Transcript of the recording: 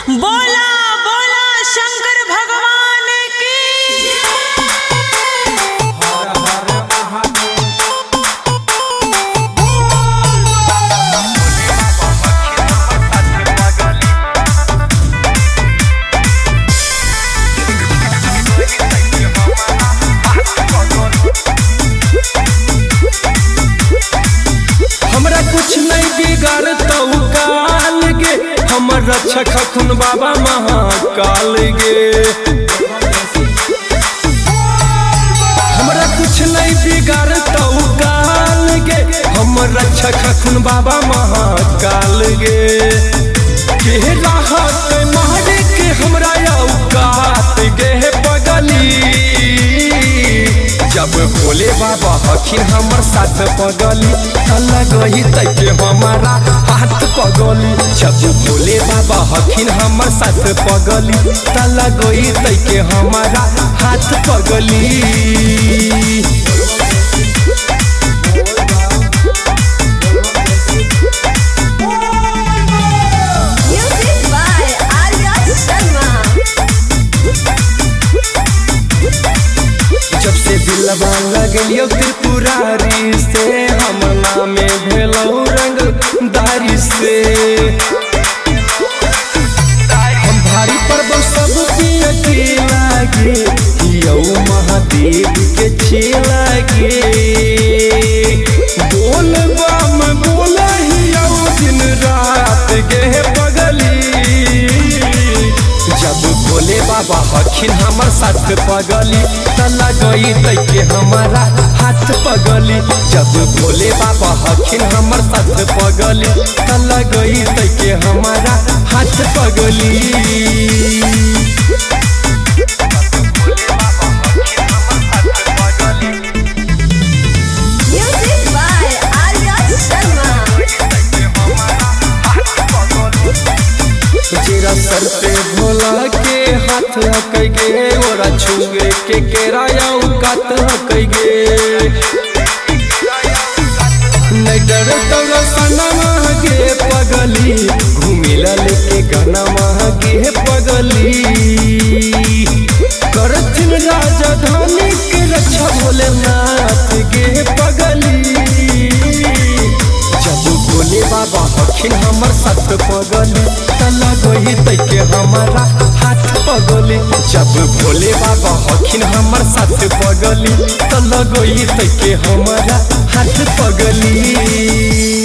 बोला बोला शंकर भगवान की हमरा कुछ नहीं बिगाड़ता काल गे, हमर रक्षक हखुन बाबा महाकाल गे। हमरा कुछ नहीं बिगाड़ता काल गे, हमर रक्षक हखुन बाबा महाकाल गे। के राहत मारे के हमरा औकात गे पगली, जब भोले बाबा हखिन हमर साथ पगली लगही तैके हमारा हाथ पगली। जब भोले बाबा हखिन हमर साथ पगली लगही तैके हमारा हाथ पगली। जब से दिलवा लगलियो त्रिपुरारी से, हम नामे भेलौ रंगदारी से। हम भारी पर्व सब पियके लागे, यौ महादेव के छेला गे। बोल बम बोलहियो दिन रात गे पगली, जब भोले बाबा हखिन हमर साथ पगली लगई तैके हमारा हाथ पगली। जब भोले बाबा हखिन हमर साथ पगली लगई तैके हमारा हाथ पगली। जेरा सर पे भोला के हाथ हकई गे, ओरा छुए के केराया उकात हकई गे। नहीं डर तोरा सनमा गे पगली, घूमिला लेके गनमा गे पगली। करथिन राजधानी के रक्षा भोलेनाथ गे पगली, जब भोले बाबा हखिन हमर साथ पगली लगही तैके हमारा हाथ पगली। जब भोले बाबा हखिन हमर साथ पगली लगही तैके हमारा हाथ पगली।